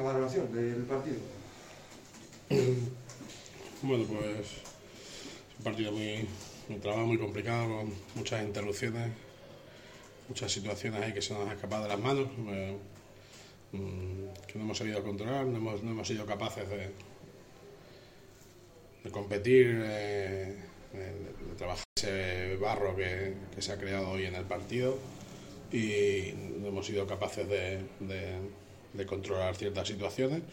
la valoración del partido. Bueno, pues es un partido muy trabado, muy complicado, con muchas interrupciones, muchas situaciones ahí que se nos han escapado de las manos, que no hemos sabido controlar, no hemos sido capaces de competir, de trabajar ese barro que se ha creado hoy en el partido, y no hemos sido capaces de controlar ciertas situaciones.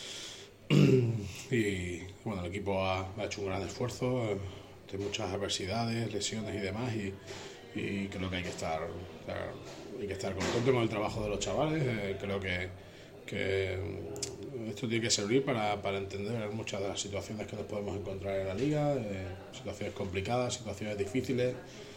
Y bueno, el equipo ha hecho un gran esfuerzo, de muchas adversidades, lesiones y demás, y creo que hay que estar contento con el trabajo de los chavales. Creo que esto tiene que servir para entender muchas de las situaciones que nos podemos encontrar en la liga, situaciones complicadas, situaciones difíciles,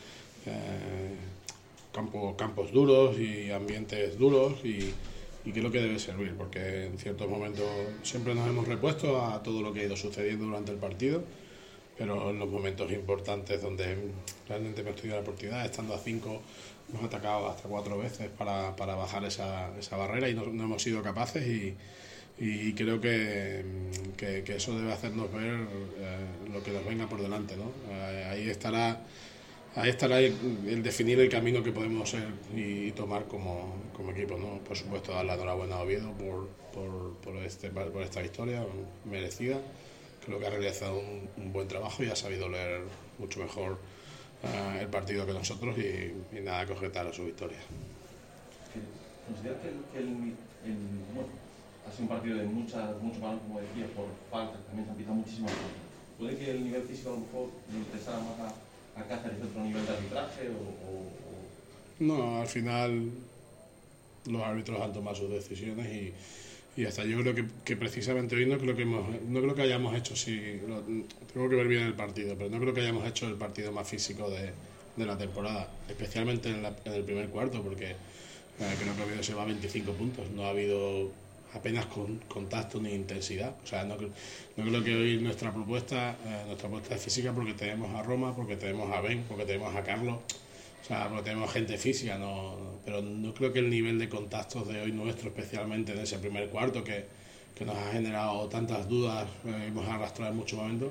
campos duros y ambientes duros, y creo que debe servir, porque en ciertos momentos siempre nos hemos repuesto a todo lo que ha ido sucediendo durante el partido, pero en los momentos importantes donde realmente hemos tenido la oportunidad, estando a 5, hemos atacado hasta 4 veces para bajar esa barrera, y no hemos sido capaces, y creo que eso debe hacernos ver lo que nos venga por delante, ¿no? Ahí estará el definir el camino que podemos ser y tomar como equipo, ¿no? Por supuesto, dar la enhorabuena a Oviedo por esta victoria merecida. Creo que ha realizado un buen trabajo y ha sabido leer mucho mejor el partido que nosotros, y nada que objetar a su victoria. ¿Considera que bueno, ha sido un partido de mucho balón, como decía, por falta, también se han pitado muchísimas faltas? ¿Puede que el nivel físico a lo mejor le interesara más a Cáceres otro nivel de arbitraje No, al final los árbitros han tomado sus decisiones, y hasta yo creo que precisamente hoy no creo que hayamos hecho, tengo que ver bien el partido, pero no creo que hayamos hecho el partido más físico de la temporada, especialmente en el primer cuarto, porque creo que Oviedo se va a 25 puntos, no ha habido apenas contacto ni intensidad. O sea, no creo que hoy nuestra propuesta es física, porque tenemos a Roma, porque tenemos a Ben, porque tenemos a Carlos, o sea, porque tenemos gente física, pero no creo que el nivel de contactos de hoy nuestro, especialmente en ese primer cuarto, que nos ha generado tantas dudas, hemos arrastrado en muchos momentos,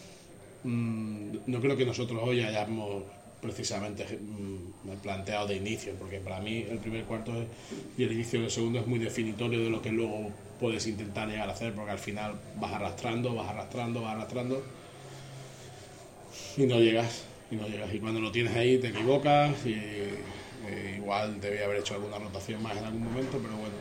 no creo que nosotros hoy hayamos precisamente planteado de inicio, porque para mí el primer cuarto y el inicio del segundo es muy definitorio de lo que luego puedes intentar llegar a hacer, porque al final vas arrastrando y no llegas, y cuando lo tienes ahí te equivocas, y igual debía haber hecho alguna rotación más en algún momento, pero bueno,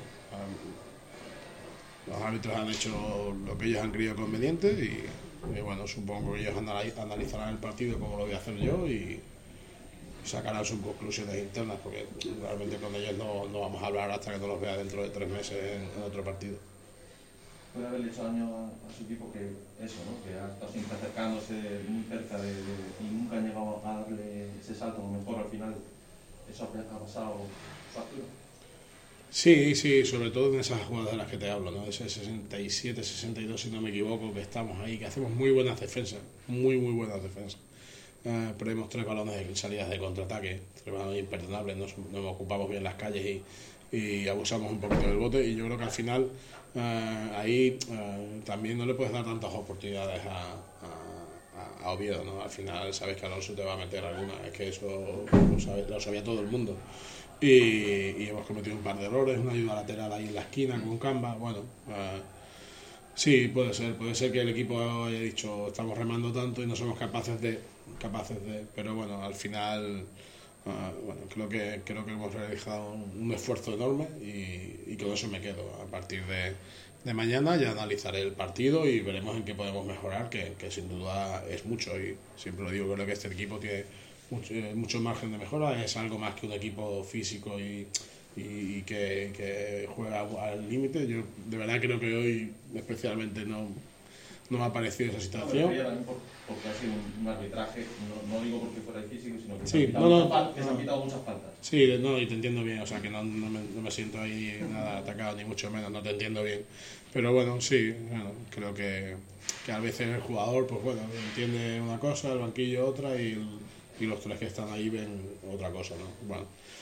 los árbitros han hecho lo que ellos han creído conveniente, y bueno, supongo que ellos analizarán el partido como lo voy a hacer yo, y sacarán sus conclusiones internas, porque realmente con ellos no vamos a hablar hasta que no los vea dentro de 3 meses en otro partido. Puede haberle hecho daño a su equipo que eso, ¿no? Que ha estado siempre acercándose muy cerca y nunca ha llegado a darle ese salto, a lo mejor al final eso ha pasado factura. Sí, sobre todo en esas jugadas de las que te hablo, ¿no? Ese 67, 62, si no me equivoco, que estamos ahí, que hacemos muy buenas defensas, muy buenas defensas. Perdemos 3 balones en salidas de contraataque, 3 balones imperdonables, no ocupamos bien las calles y abusamos un poquito del bote, y yo creo que al final ahí también no le puedes dar tantas oportunidades a Oviedo, ¿no? Al final sabes que Alonso te va a meter alguna, es que eso lo sabía todo el mundo, y hemos cometido un par de errores, una ayuda lateral ahí en la esquina con Camba, bueno, sí, puede ser que el equipo haya dicho estamos remando tanto y no somos capaces de, pero bueno, al final creo que hemos realizado un esfuerzo enorme, y con eso me quedo. A partir de mañana ya analizaré el partido y veremos en qué podemos mejorar, que sin duda es mucho, y siempre lo digo, creo que este equipo tiene mucho margen de mejora, es algo más que un equipo físico y que juega al límite. Yo de verdad creo que hoy especialmente no me ha parecido esa situación. Porque ha sido un arbitraje, no digo porque fuera difícil, sino que sí, se han quitado muchas faltas. Sí, y te entiendo bien, o sea que no me siento ahí nada atacado, ni mucho menos, no te entiendo bien. Pero bueno, sí, creo que a veces el jugador, pues bueno, entiende una cosa, el banquillo otra, y los 3 que están ahí ven otra cosa, ¿no? Bueno,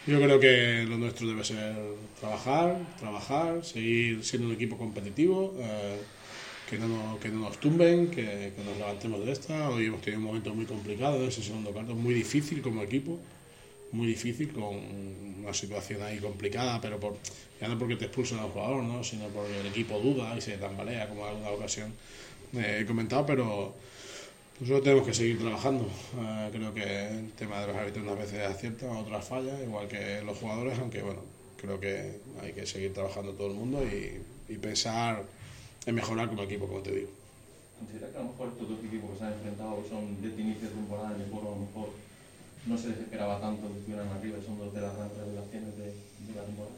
Yo creo que lo nuestro debe ser trabajar, seguir siendo un equipo competitivo, que no nos tumben, que nos levantemos de esta. Hoy hemos tenido un momento muy complicado en ese segundo cuarto, muy difícil como equipo, muy difícil, con una situación ahí complicada, pero ya no porque te expulsan al jugador, ¿no? Sino porque el equipo duda y se tambalea, como en alguna ocasión he comentado, pero nosotros tenemos que seguir trabajando. Creo que el tema de los árbitros unas veces acierta, otras falla, igual que los jugadores, aunque bueno, creo que hay que seguir trabajando todo el mundo y pensar en mejorar como equipo, como te digo. ¿Considera que a lo mejor estos dos equipos que se han enfrentado son desde inicio de temporada en el foro, a lo mejor no se les esperaba tanto que estuvieran arriba y son dos de las grandes revelaciones de la temporada?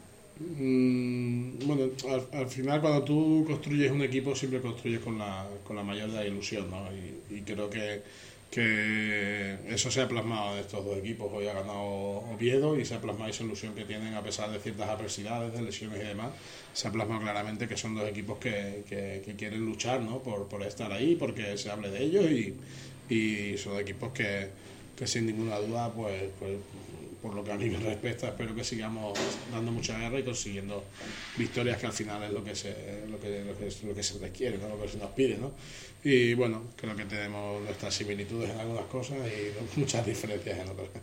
Bueno, al final cuando tú construyes un equipo siempre construyes con la mayor de la ilusión, ¿no? Y creo que eso se ha plasmado en estos dos equipos. Hoy ha ganado Oviedo y se ha plasmado esa ilusión que tienen a pesar de ciertas adversidades, de lesiones y demás. Se ha plasmado claramente que son dos equipos que quieren luchar, ¿no? por estar ahí, porque se hable de ellos y son equipos que sin ninguna duda, pues por lo que a mí me respecta, espero que sigamos dando mucha guerra y consiguiendo victorias, que al final es lo que se requiere, ¿no? Lo que se nos pide, ¿no? Y bueno, creo que tenemos nuestras similitudes en algunas cosas y muchas diferencias en otras.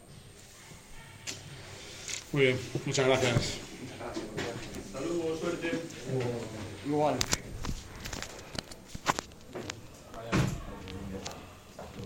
Muy bien, muchas gracias. Saludos, suerte. Igual.